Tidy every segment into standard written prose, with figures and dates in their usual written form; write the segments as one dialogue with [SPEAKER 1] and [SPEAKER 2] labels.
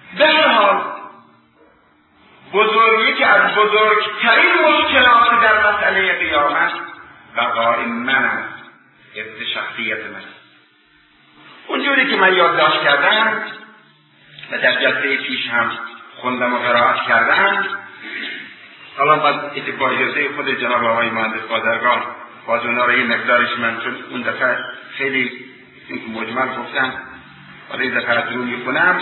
[SPEAKER 1] به هر حال یکی از بزرگترین مشکلات در مسئله قیامت بقای من است، حفظ شخصیت من. اونجوری که من یادداشت کردم و در جلسه پیش هم خوندم و قرائت کردم، حالا باید با اجازه خود جناب آقای مهندس بازرگان باز اونا رو یه مقدارش من چون اون دفعه خیلی مجمل گفتم حالا این دفعه از رو میکنم.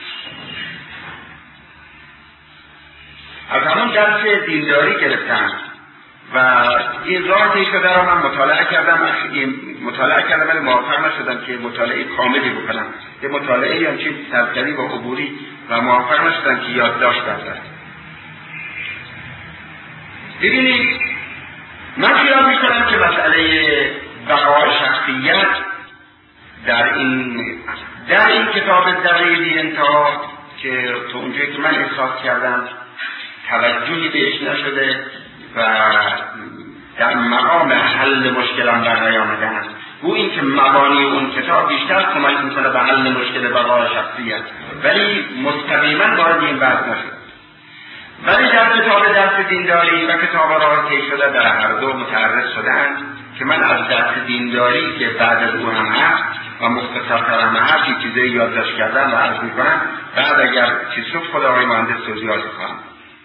[SPEAKER 1] از همون درس دینداری گرفتم و این راه طی شده را من مطالعه کردم ولی موفق نشدم که مطالعه کاملی بکنم. یه مطالعه همچین سرسری و عبوری و موفق نشدم که یادداشت بردارم. ببینید من خیال میکنم که مسئله بقای شخصیت در این کتاب ذره انتها که تو اونجایی که من احساس کردم توجهی بهش نشده و در مقام حل مشکلان در نیامدن، گو این که مبانی اون کتاب بیشتر کمک میکنه به حل مشکل بقای شخصیت ولی مستقیما وارد این بحث نشد. ولی در کتاب درس دینداری و کتاب راه طی شده در هر دو متعرض شدند که من از درس دینداری که بعد از او هم هست و مختصرتر هم هست این چیزایی یادداشت کردم و عرض میکنم، بعد اگر چیز شد خود آقای مهندس توضیحات خواهم.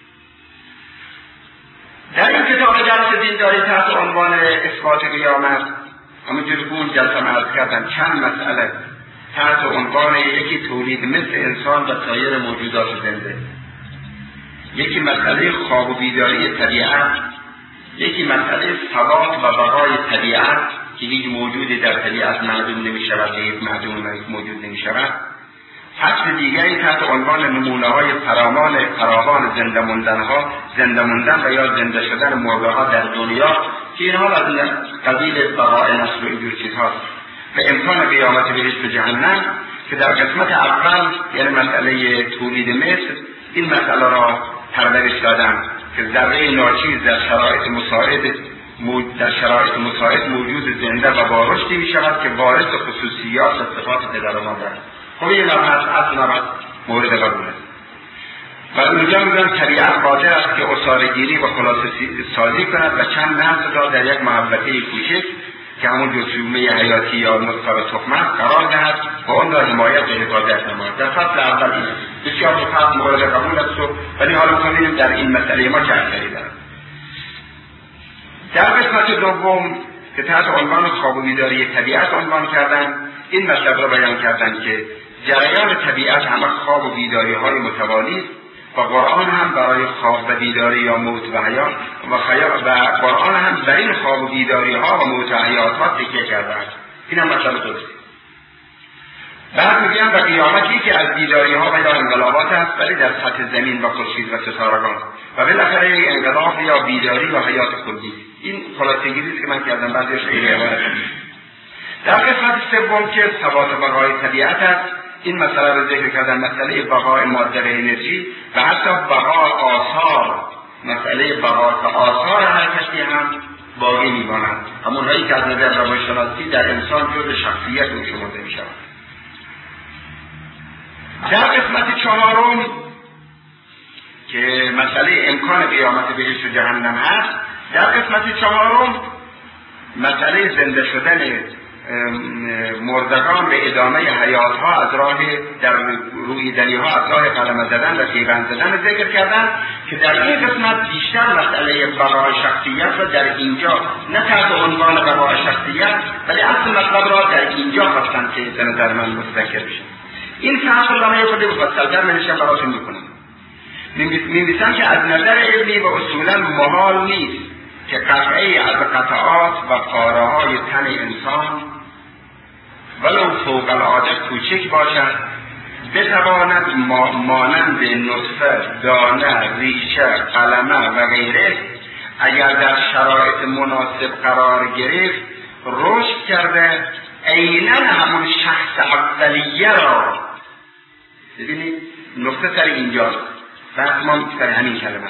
[SPEAKER 1] در این کتاب درس دینداری تحت عنوان اثبات قیامت همونجور که اون جلسه عرض کردم چند مسئله تحت عنوان یکی تولید مثل انسان و سایر موجودات زنده، یکی مسئله خواب و بیداری طبیعت، یکی مسئله ثبات و بقای طبیعت که هیچ موجودی در طبیعت معدوم نمی شود و یک معدوم موجود نمی شود، فصل دیگری تحت عنوان نمونه‌های فراوان زنده موندن و یا زنده شدن مرده‌ها در دنیا که اینها از قبیل بقای نسل و اینجور چیزهاست و امکان قیامت بهشت و جهنم که در قسمت اول یعنی مسئله تولید مثل این مسئله را پرورش دادم که ذره ناچیز در شرایط مساعد موجود زنده و با رشدی می شود که وارث خصوصیات و صفات پدر و مادر. خب این نبحث اصل نبحث مورد قبول است و اونجا میگن طبیعت قادر است که اصاره‌گیری و خلاصه سازی کند و چند نسل را در یک محبته کوچک که همون جسومه حیاتی یا نطفه و تخمه قرار دهد و اون را حمایت و حفاظت نماید. در فصل اول این بسیار فصل مورد قبول است ولی حالا می‌بینیم در این مسئله ما چه اثری دارد. در قسمت دوم که تحت عنوان خواب و بیداری طبیعت عنوان کردن این مطلب را بیان کردن که جریان طبیعت همه خواب و بیداری های متوالی و قرآن هم برای خواب و بیداری یا موت و حیات و قرآن هم بر این خواب و بیداری ها و موت و حیات ها تکیه کرده است. این هم مطلب درسته. بعد میگن و قیامتی که از بیداری ها و یا انقلابات است ولی در سطح زمین و خورشید و ستارگان و بالاخره یک انقلاب یا بیداری و حیات کلی. این خلاصه‌گیری است که من کردم بعدش خیلی عبارت. در قسمت سوم که ثبات بقای طبیعت است این مسئله رو ذکر کردن، مسئله بقای ماده و انرژی و حتی بقای آثار، مسئله بقای آثار هر کسی هم باقی میمانند، همونهایی که از نظر روانشناسی در انسان جزء شخصیت او شمرده میشوند. در قسمت چهارم که مسئله امکان قیامت بهشت و جهنم هست، در قسمت چهارم مسئله زنده شدن مردگان به ادامه حیات ها از راه در روی دنی ها از راه قدم زدن و پیوند زدن ذکر کردن که در این قسمت بیشتر مسئله بقای شخصیت را در اینجا نه تحت عنوان بقای شخصیت ولی اصل مطلب را در اینجا خواستن که به نظر من متذکر بشن. این فصل را من خود مفصل‌تر منشم براتون میکنم. می‌نویسم که از نظر علمی و اصولا محال نیست که قطعی از قطعات و پاره‌های تن انسان ولو فوق العاده کوچک باشد بتواند مانند نطفه، دانه، ریشه، قلمه و غیره اگر در شرایط مناسب قرار گرفت رشد کرده عیناً همون شخص اولیه را. ببینید نقطه سر اینجاست، بحث ما سر همین کلمه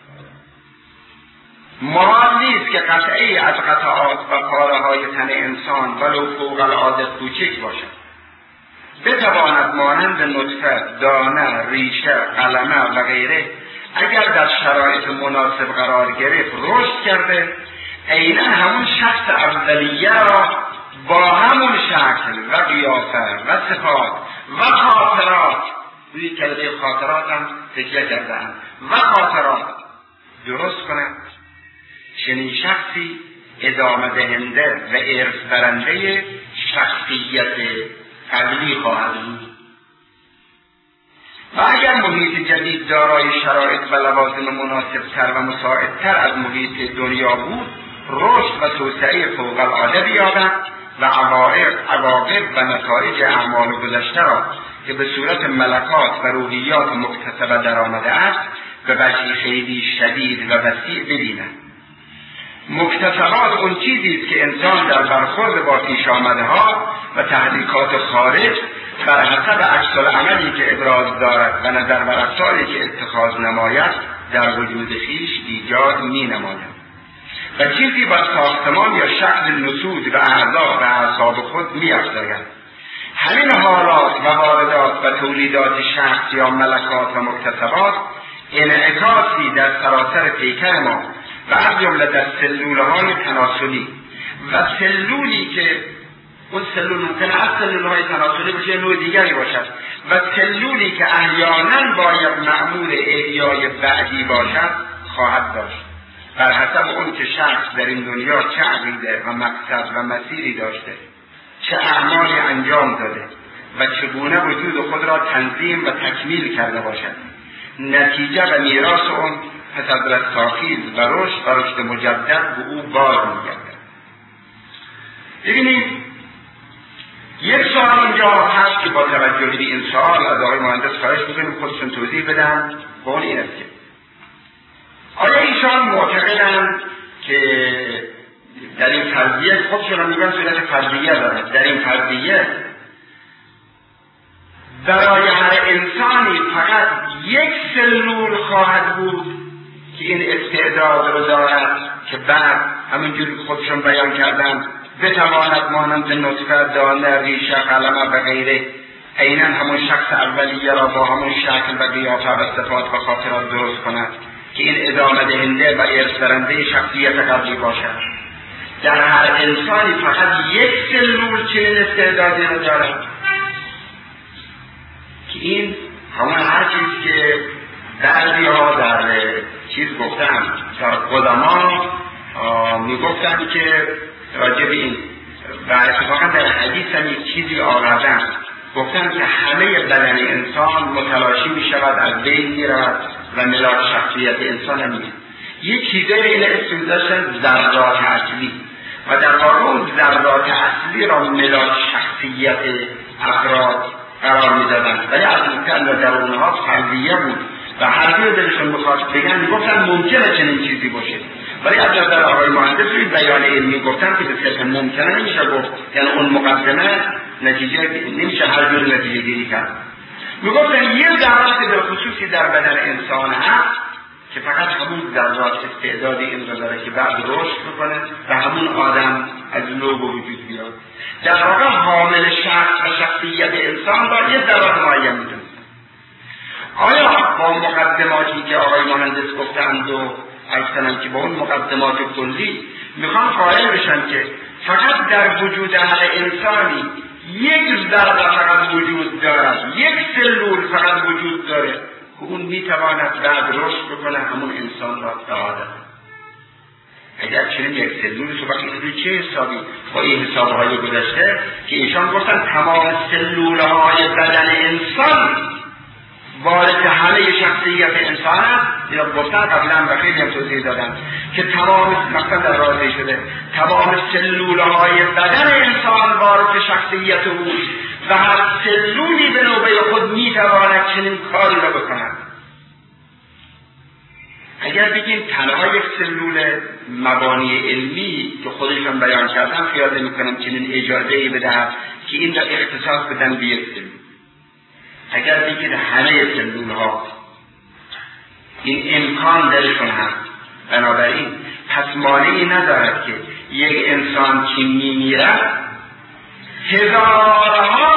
[SPEAKER 1] محال نیست که قطعی از قطعات و پاره های تن انسان ولو فوق العاده کوچک باشد بتواند مانند نطفه، دانه، ریشه، قلمه و غیره اگر در شرایط مناسب قرار گرفت رشد کرده، عیناً همون شخص اولیه را با همون شکل و قیافه و صفات و خاطرات، روی کلمه خاطرات هم تکیه کرده‌اند، و خاطرات درست کند. چنین شخصی ادامه دهنده و ارث برنده شخصیت قبلی خواهد بود. و اگر محیط جدید دارای شرایط و لوازم مناسبتر و مساعدتر از محیط دنیا بود، رشد و توسعه فوق العاده بیابد و عواقب و نتایج اعمال گذشته را که به صورت ملکات و روحیات مکتسبه در آمده است به وجهی خیلی شدید و وسیع ببیند. مکتسبات اون چیزی است که انسان در برخورد با پیش آمده ها و تحریکات خارج بر حسب عکس العملی که ابراز دارد و نظر و رفتاری که اتخاذ نماید در وجود خویش ایجاد می نماید و چیزی بر ساختمان یا شکل نسوج و اعضا و اعصاب خود می افزاید. همین حالات و واردات و تولیدات شخص یا ملکات و مکتسبات انعکاسی در سراسر پیکر ما و از جمله در سلولهای تناسلی و سلولی که اون سلول ممکنه از سلولهای تناسلی باشه نوع دیگری باشد و سلولی که احیانا باید معمول احیای بعدی باشد خواهد داشت بر حسب اون که شخص در این دنیا چه عقیده و مقصد و مسیری داشته، چه اعمالی انجام داده و چگونه وجود خود را تنظیم و تکمیل کرده باشد. نتیجه و میراث اون پس از رستاخیز و رشد مجدد به او باز می‌گردد. ببینید یک سوال اینجا هست که با توجه به این سوال از آقای مهندس خواهش می‌کنیم خودشون توضیح بدن. قول این است که آیا ایشان معتقدند که در این فرضیه خودشون هم میگن صورت فرضیه دارد، در این فرضیه برای هر انسانی فقط یک سلول خواهد بود که این استعداد رو دارد که بعد همونجوری که خودشون بیان کردن بتواند مانند نطفه، دانه، ریشه، قلمه و غیره عیناً همون شخص اولیه را با همون شکل و قیافه و صفات و خاطرات درست کند که این ادامه دهنده و ارث برنده شخصیت قبلی باشد. در هر انسانی فقط یک سلول چنین استعدادی را دارد که این همون هر چیز که بعضی ها در چیز گفتن در قدما میگفتن که راجع به این و اتفاقا در حدیث هم یک چیزی آوردن، گفتن که همه بدن انسان متلاشی می شود، از بین می رود و ملاک شخصیت انسان هم می. یک چیزی این اسم داشتن ذرات اصلی و در واقع اون ذرات اصلی را ملاک شخصیت افراد قرار می دادن، ولی از ممکن در اونها فرضیه بود و هر دوی دلشون بخواست بگن میگفتن ممکنه چنین چیزی باشه، ولی از نظر آقای مهندس روی بیان علمی گفتن که به صرف ممکنه نمیشه گفت، یعنی اون مقدمه نتیجه نمیشه هر جور نتیجه گیری کرد. میگفتن یه ذرات به خصوصی در بدن انسان هست که فقط همون ذرات استعدادی این رو داره که بعد رشد بکنه و همون آدم از نو به وجود بیاد. در واقع حامل شخص و شخصیت انسان با یه ذرات معین میدونه. آیا با مقدماتی که آقای مهندس گفتند و عرض که با اون مقدمات کلی میخوان قائل بشن که فقط در وجود هر انسانی یک ذره فقط وجود دارد، یک سلول فقط وجود داره که اون میتواند بعد رشد بکنه همون انسان را به آدم. اگر چنین یک سلولی تو وقتی روی چه حسابی با این حسابهای گذشته که ایشان گفتن تمام سلولهای بدن انسان وارد همه شخصیت انسان است. اینا گفتن قبلا و خیلی هم توضیح دادن که تمام مثلا در رازی شده تمام سلولهای بدن انسان وارد شخصیت اوست و هر سلولی به نوبه خود میتواند چنین کاری را بکند. اگر بگیم تنها یک سلول مبانی علمی که خودشان بیان کردن خیال نمی‌کنم چنین اجازه‌ای بدهد که این را اختصاص بدن به یک سلول. اگر بگید همه سلول ها این امکان درشون هست، بنابراین پس مانعی ندارد که یک انسان که میمیرد هزارها انسان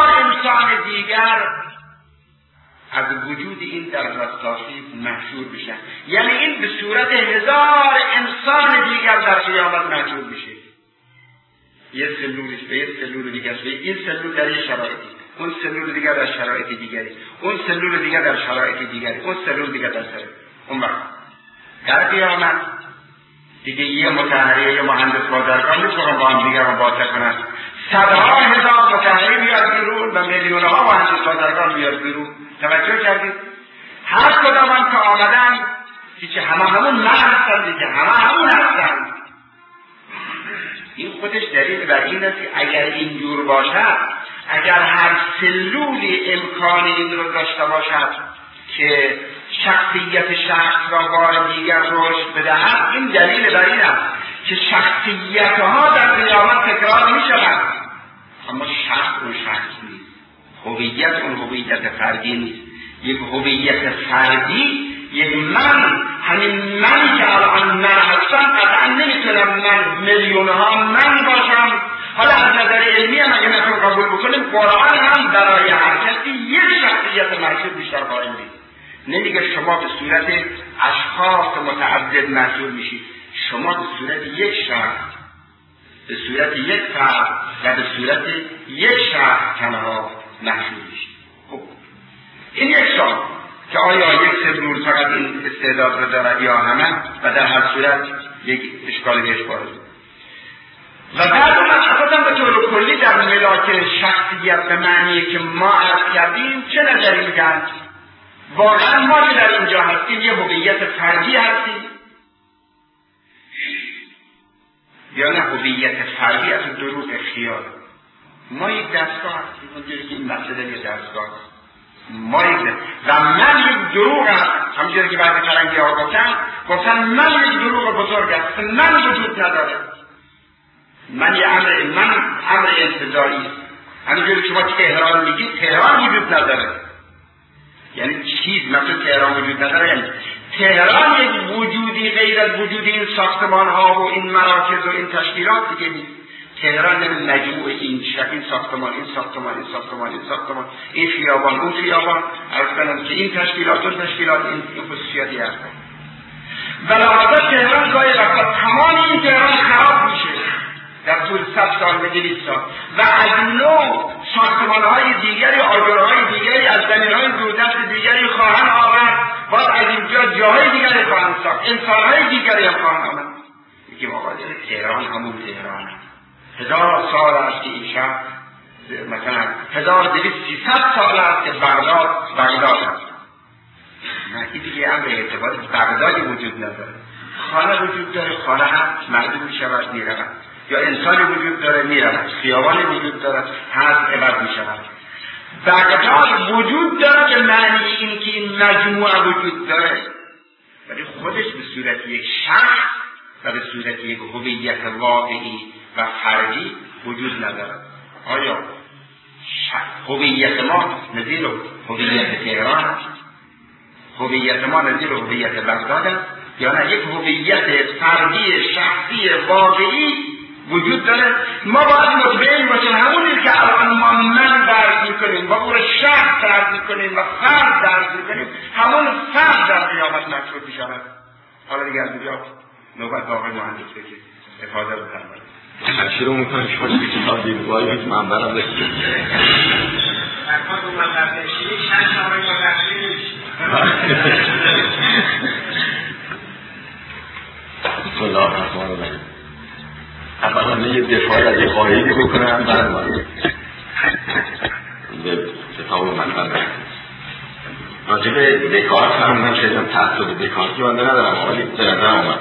[SPEAKER 1] انسان دیگر از وجود این در رستاخیز محشور بشن. یعنی این به صورت 1000 انسان دیگر در قیامت محشور میشه. یه سلولش به یه سلول دیگر، این سلول در یه شرایطی، اون سلول دیگر در شرایط دیگری، اون سلول دیگر در شرایط دیگری، اون سلول دیگر در شرایط. اون وقت در قیامت دیگه یه متحری یا مهندس بازرگان میتونن با هم دیگر مباحثه کنن. صدها هزار متحری بیاد بیرون و میلیونها مهندس بازرگان بیاد بیرون. توجه کردید؟ هر کدام هم که آمدن که همون من هستن دیگه، همون هستن. این خودش دلیل بر این است که اگر اینجور باشد، اگر هر سلولی امکان این رو داشته باشد که شخصیت شخص را بار دیگر رشد بدهد، این دلیل بر این است که شخصیتها در قیامت تکرار می شود. اما شخص اون شخص نیست، هویت اون هویت فردی نیست. یک هویت فردی، یک من، همین من که الان من هستم، قطعا نمیتونم من میلیونها من باشم. حالا از نظر علمی هم اگه نتون قبول بکنیم، قرآن هم برای هر کسی یک شخصیت محسوب بیشتر قائل نیست. نمیگه شما به صورت اشخاص متعدد محسوب میشید، شما به صورت یک شخص، به صورت یک فرد و به صورت یک شخص تنها محسوب میشید. خب این یک سال که آیا یک سلول فقط این استعداد رو دارد یا همه، و در هر صورت یک اشکال بهش وارد. و بعد اون اساسا به طور کلی در ملاک شخصیت به معنی که ما عرض کردیم چه نظری میگن؟ واقعا ما که در اینجا هستیم یه هویت فردی هستیم یا نه هویت فردی از دروغ خیال؟ ما یک دستگاه هستیم، اونجوری که این مسئله یه دستگاه ما و من یک دروغ هست. همونجوری که بعضی فرنگی ها گفتن من یک دروغ بزرگ هست، من وجود نداره، من یه امر انتظاری است. همونجوری که شما تهران میگید تهران وجود نداره، یعنی چیز مثل تهران وجود نداره، یعنی تهران یک وجودی غیر از وجود این ساختمان ها و این مراکز و این تشکیلات دیگه نیست. تهران یعنی مجموع این ساختمان، این ساختمان، این ساختمان، این ساختمان، این خیابان، اون خیابان، عرض کنم که این تشکیلات، اون تشکیلات، این خصوصیاتی هست. بنابراین تهران گاهی وقتا تمام این تهران خراب میشه در طول 100 سال به 200 سال و از نوع ساختمان‌های دیگری، آجرهای دیگری از زمین‌های دوردست دیگری خواهند آورد، باز از اینجا جاهای دیگری خواهند ساخت، انسان‌های دیگری هم خواهند آمد. میگیم آقا تهران همون تهران 1000 سال است که این شهر، مثلا 1200-300 سال است که بغداد است. نه این دیگه امر اعتبار بغدادی وجود نداره. خانه وجود داره، خانه هست، مردم میشود میرود، یا انسانی وجود داره میرود، خیابانی وجود داره هست، عوض میشود. بغداد وجود داره به معنی این که این مجموعه وجود داره، ولی خودش به صورت یک شخص و به صورت یک هویت واقعی و فردی وجود نداره. آیا هویت ما نظیر هویت تهران است؟ هویت ما نظیر هویت بغداد است؟ یا نه یک هویت فردی شخصی واقعی وجود داره؟ ما باید مطمئن باشیم همونی که الان ما من درد میکنیم و او را شخص درد میکنیم و فرد درد میکنیم، همون فرد در قیامت محشور میشود. حالا دیگه از اینجا نوبت آقای مهندس که افاده رو کنم
[SPEAKER 2] شروع میکنم شما که کتاب دیدگاهی که من برم داشتیم
[SPEAKER 3] اکاد رو من بردشتیم چند آقای ما بردشتیم
[SPEAKER 2] بسم الله الرحمن الرحیم. اولا یه دفاعی از قاعده‌ای بکنم بعد به کتاب مطلب راجع به دکارت هم خیلی تعصب دکارت که من ندارم، ولی به نظر اومد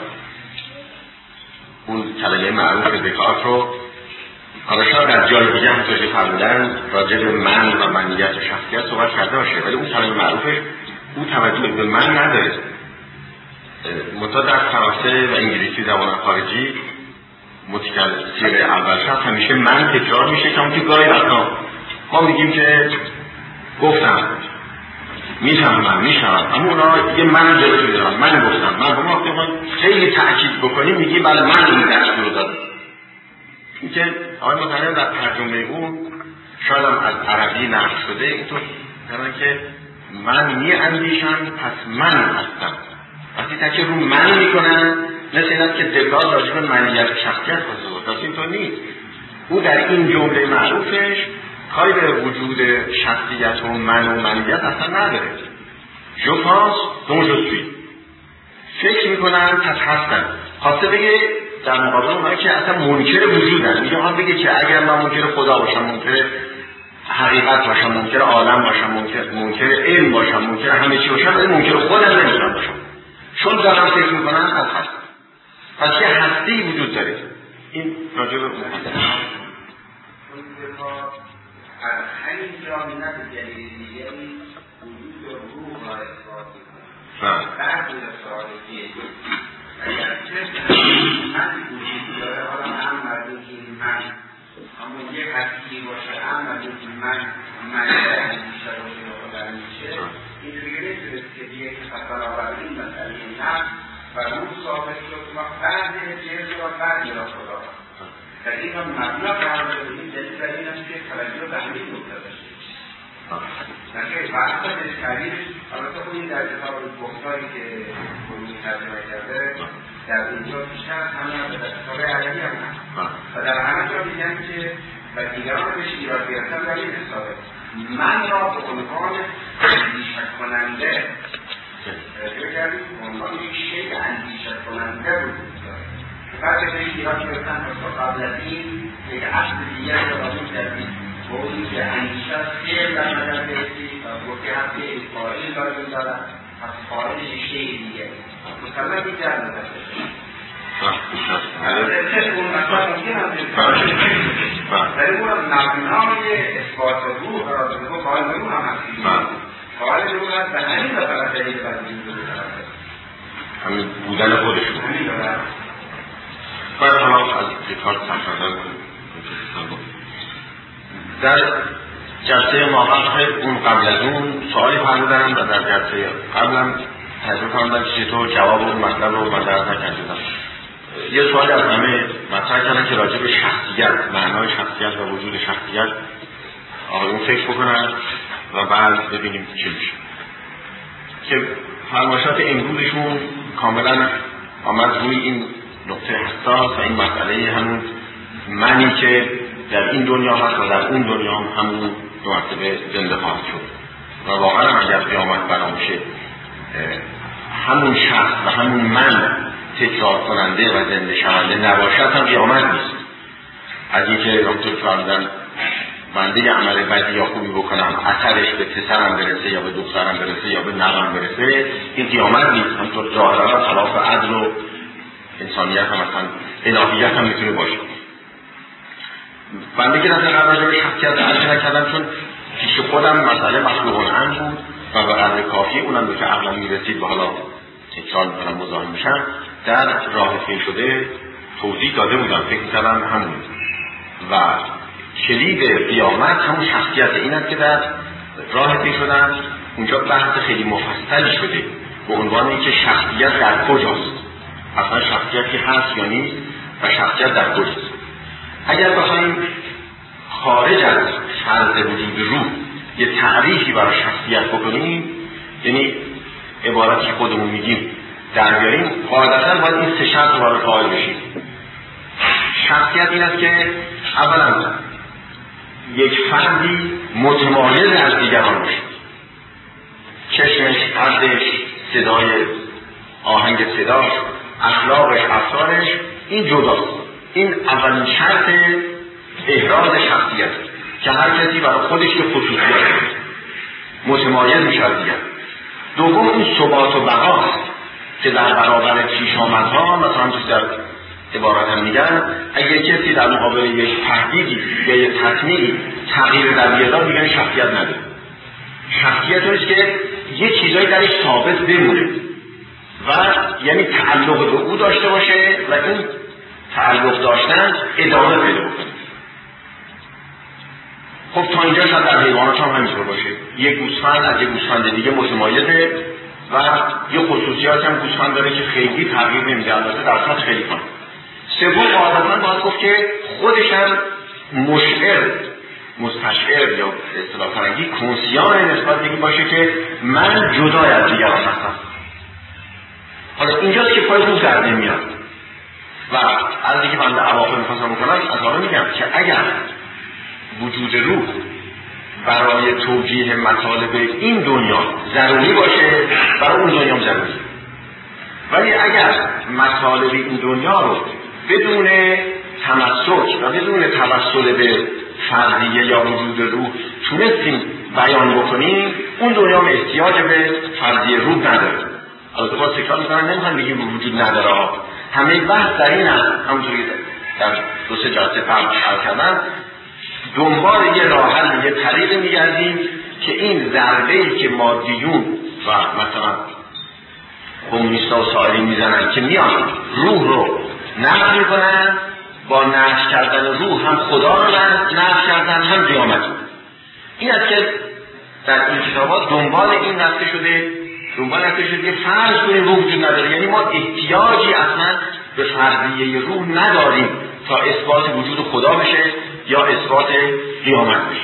[SPEAKER 2] اون کلمه معروف دکارت رو حالا شاید در جای دیگه هم توی فرمودن راجع به من و منیت و شخصیت صحبت کرده باشه، ولی اون کلمه معروفش او توجه به من نداره. منتها در فرانسه و انگلیسی زبان خارجی متکلم اول شخص همیشه من تکرار میشه، که اون که گاهی وقتا ما میگیم که گفتم میفهمم اما اونا یه من جلوی دارن، من گفتم، من با ما خیلی تأکید بکنیم میگیم بله من این دستور دادم. این که آقای مطلب در ترجمه اون شاید هم از عربی نقل شده اینطور که من می اندیشم پس من هستم. وقتی تاکید رو من میکنن مثل این است که دکارت راجع به منیت شخصیت خواهد بود. اینطور نیست. او در این جمله معروفش کاری به وجود شخصیت و من و منیت اصلا نداره. جو پانس دون جو سوی، فکر میکنن پس هستن. خواسته بگه در مقابل اونایی که اصلا منکر وجودن، میگه ها بگه که اگر من منکر خدا باشم، منکر حقیقت باشم، منکر عالم باشم، منکر علم باشم، منکر همه چی باشم، ولی منکر خودم نمیتونم باشم، چون دارم فکر میکنن از هست. پس یه هستی وجود داره. این راجع به اون هست.
[SPEAKER 1] از همین جامعه دلیل دیگری وجود روح را اثبات میکنه. بعد این سوالی اگر چه من وجود داره، حالا هم مردم که من همون یه هستی باشه، هم مردم که من بیشتر باشه یا خودم میشه، این دیگه نیست که دیگه که برابر این مسئله نفس و روح ثابت شد و بعد جلد و بعد را خدا در این هم مبنا قرار بدهیم. دلیل در این است که توجه به همین نکته داشته نکه وقتا به تعریف البته خودی در کتاب گفتاری که کنی ترجمه کرده در اینجا بیشتر از همه به کتاب عربی هم هست و در همه جا میگن که و دیگران به شیراز گرفتن در این حسابه من را به عنوان اندیشه کننده بگردیم به عنوان یک شیء اندیشه کننده وجود داره. بعد به شیراز گرفتن و قبل از این یک اصل دیگر را می‌کردیم و اونی که اندیشه خیلی در نظر برسید و گفته هم که فاعل لازم دارد از فاعل شیء دیگر مثلا دیگر نظر برسید اون مثلا ممکن هم در اون مبنای اثبات روح را بگو فاعل روح هم هستید فاعل روح هست به همین دفعه دلیل بردید
[SPEAKER 2] همین بودن خودشون باید حالا از دکارت سمتردن در جلسه ما اون قبل از اون سوالی فرمودن و در جلسه قبلم تحضیل فرمودن که چطور جواب اون مطلب رو مطرح نکردن. یه سوال از همه مطرح کردن که راجع به شخصیت، معنای شخصیت و وجود شخصیت آقایون فکر بکنن و بعد ببینیم چی میشه. که فرمایشات امروزشون کاملا آمد روی این نقطه حساس و این مسئله همون معنی که در این دنیا هست و در اون دنیا هم همون دو مرتبه زنده خواهد شد و واقعا اگر قیامت برا میشه همون شخص و همون من تکرار کننده و زنده شونده نباشد هم قیامت نیست. از اینکه دکتر فرمودن بنده عمل بدی یا خوبی بکنم اثرش به پسرم برسه یا به دخترم برسه یا به نوام برسه، این قیامت نیست. همطور ظاهرا خلاف عدل و انسانیت هم مثلا الهیت هم میتونه باشه. بنده که نظر راجع به شخصیت عرض نکردم چون پیش خودم مسئله مخلوقان هم بود و به قدر کافی اونم به که عقلم میرسید و حالا تکرار میکنم مزاحم میشم در راه فیل شده توضیح داده بودم. فکر میکردم همون و کلید قیامت همون شخصیت این است که در راه فیل شدم اونجا بحث خیلی مفصلی شده به عنوان اینکه شخصیت در کجاست، اصلا شخصیتی هست یا نیست و شخصیت در کجاست. اگر بخوایم خارج از فرض وجود روح یه تعریفی برای شخصیت بکنیم، یعنی عبارتی خودمون میگیم در بیاریم، قاعدتاً باید این سه شرط رو برای قائل بشیم. شخصیت این است که اولا یک فردی متمایز از دیگران باشه، چشمش، قدش، صدای آهنگ صداش، اخلاقش، افکارش این جداست. این اولین شرط احراز شخصیت که هر کسی برای خودش که خصوصیت داره متمایز میشه از دیگر. دوم این ثبات و بقاست که در برابر پیشامدها مثلا تو در عبارت هم میگن اگه کسی در مقابل یک تهدیدی یا یک تصمیمی تغییر رویه داد میگن شخصیت نداره. شخصیت هست که یه چیزایی درش ثابت بمونه و یعنی تعلق به او داشته باشه و این تعلق داشتن ادامه پیدا بکنه. خب تا اینجا شاید در حیوانات هم همینطور باشه. یک گوسفند از یک گوسفند دیگه متمایزه و یه خصوصیات هم گوسفند داره که خیلی تغییر نمیده، البته در سطح خیلی کنه. سوم قاعدتاً باید گفت که خودش هم مشعر مستشعر یا اصطلاح فرنگی کنسیان نسبت به این باشه که من جدای از دیگران هستم. حالا اینجاست که پای روح در نمیاد و از اینکه من در اواخر میخواستم بکنم از حالا میگم که اگر وجود روح برای توجیه مطالب این دنیا ضروری باشه، برای اون دنیا هم ضروری. ولی اگر مطالب این دنیا رو بدون تمسک و بدون توسل به فردیه یا وجود روح تونستیم بیان بکنیم، اون دنیا هم احتیاج به فردیه روح نداره. البته باز تکرار میکنم، نمیخوام بگیم وجود نداره، همه بحث در این هست. همونطوری در دو سه جلسه قبل عرض کردم، دنبال یه راه حل، یه طریقی میگردیم که این ضربه‌ای که مادیون و مثلا کمونیست‌ها و سایرین میزنن که میان روح رو نفی میکنن، با نفی کردن روح هم خدا رو نفی کردن هم قیامت. این است که در این کتابات دنبال این رفته شده که فرض کنیم روح وجود نداره، یعنی ما احتیاجی اصلا به فردیه روح نداریم تا اثبات وجود خدا بشه یا اثبات قیامت بشه.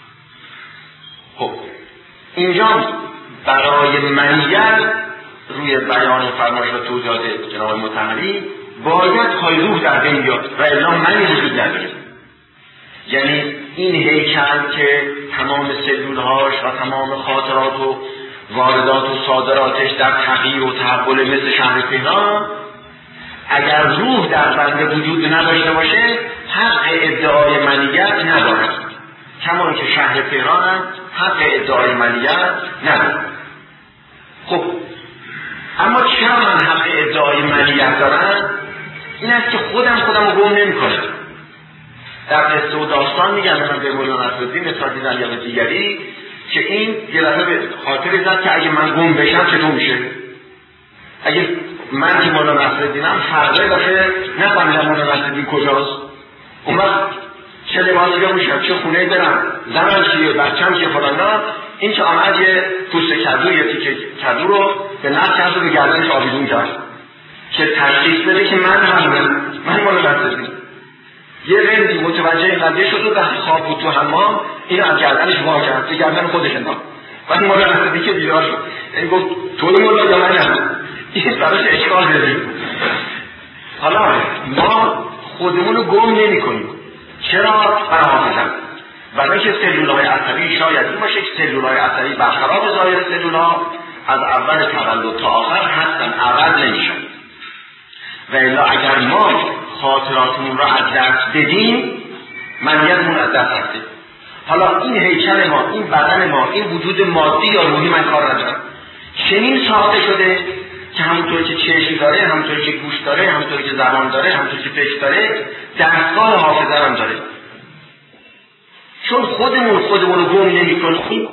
[SPEAKER 2] خب اینجا برای منیت روی بیان فرمایش و توضیحات جناب مطهری باید پای روح در بین بیاد و الا منی وجود نداره. یعنی این هیکل که تمام سلولهاش و تمام خاطرات و واردات و صادراتش در تغییر و تحول مثل شهر تهران، اگر روح در بنده وجود نداشته باشه حق ادعای منیت نداره، کما که شهر تهران هم حق ادعای منیت نداره. خب اما چرا من حق ادعای منیت دارم؟ این است که خودم رو گم نمی کنم. در قصه و داستان میگم من به مولانا نصرالدین مثال دیدن یا به دیگری که این یه دفعه به خاطر زد که اگه من گم بشم چطور میشه؟ اگه من که مولانا نصرالدینم فردا دفعه نفهمیدم مولانا نصرالدین کجاست، اون وقت چه لباسی رو میشم، چه خونه برم، زنم چیه، بچم چیه فلان، این که آمد یه پوست کدو یا تیکه کدو رو به نفت کرد و به گردنش آویزون کرد که تشخیص بده که من مولانا نصرالدین. یه رندی متوجه این قضیه شد و در خواب بود تو حمام اینو از گردنش وا کرد به گردن خودش انداخت. وقتی مولانا نصرالدین که بیدار شد یعنی گفت تو مولا یا منم، این براش اشکال داریم. حالا ما خودمون رو گم نمی کنیم. چرا؟ برای حافظم، برای که سلولهای عصبی شاید این باشه که سلولهای عصبی برخلاف ظاهر سلولها از اول تولد تا آخر هستن، عوض نمیشن. و الا اگر ما خاطراتمون را از دست بدیم منیتمون از دست رفته. حالا این هیکل ما، این بدن ما، این وجود مادی یا روحی من کار ندارم، چنین ساخته شده که همونطور که چشم داره، همونطور که گوش داره، همونطور که زبان داره، همونطور که فکر داره، دستگاه حافظه هم داره. چون خودمون رو گم نمی کنیم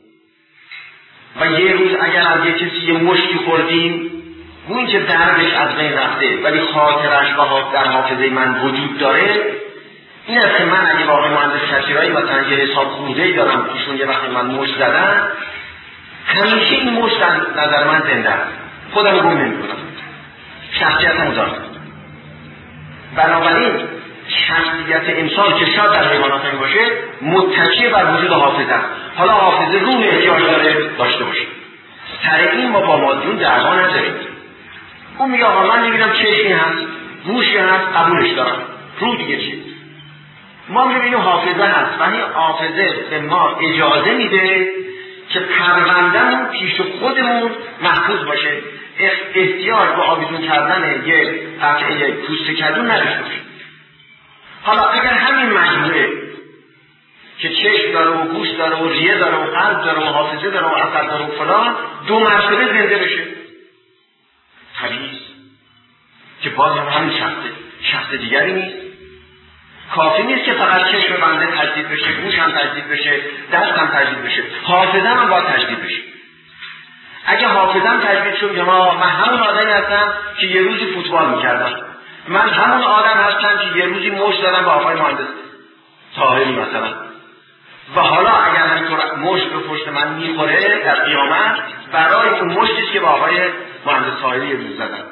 [SPEAKER 2] و یه روز اگر از یه کسی یه مشتی خوردیم گویی که دردش از بین رفته ولی خاطرش در حافظه من وجود داره. این است که من اگه واقعا مهندس کشیرایی مثلا یه حساب خورده‌ای دارم ایشون یه وقتی من مشت زدن، همیشه این مشت در نظر من زنده است، خودم رو گم نمی کنم، شخصیتم دارم. بنابراین شخصیت انسان که شاید در حیوانات هم باشه متکی بر وجود حافظه است. حالا حافظه روح احتیاج داشته باشه. سر این ما با مادیون دعوا نداریم. اون میگه آقا من میبینم چشمی هست، گوشی هست، قبولش دارم، روح دیگه چی؟ ما میبینیم حافظه هست و این حافظه به ما اجازه میده که پرونده‌مون پیش خودمون محفوظ باشه، احتیاج به آویزون کردن یه قطعه پوست کدو نداشته باشه. حالا اگر همین مجموعه که چشم داره و گوش داره و ریه داره و قلب داره و حافظه داره و عقل داره و فلان دو مرتبه زنده بشه، طبیعی که باز هم همین شخص دیگری نیست. کافی نیست که فقط چشم بنده تجدید بشه، گوش هم تجدید بشه، دست هم تجدید بشه، حافظه هم باید تجدید بشه. اگه حافظه هم تجدید شد من همون آدمی هستم که یه روزی فوتبال میکردم، من همون آدم هستم که یه روزی مشت دادم به آقای مهندس طاهری مثلا، و حالا اگر همینطور مشت به پشت من میخوره در قیامت برای اون مشتیست که به آقای مهندس طاهری یه روز زدم.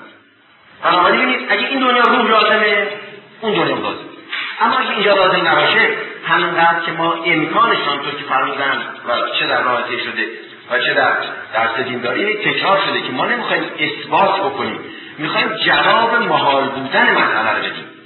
[SPEAKER 2] بنابراین اگه این دنیا روح لازمه اون دنیا لازمه، اما اگه اینجا لازم نباشه همینقدر که ما امکانشان طور که فرمودن و چه در رابطه شده و چه در درس دینداری تکرار شده که ما نمیخوایم اثبات بکنیم، میخوایم جواب محال بودن مسئله رو بدیم.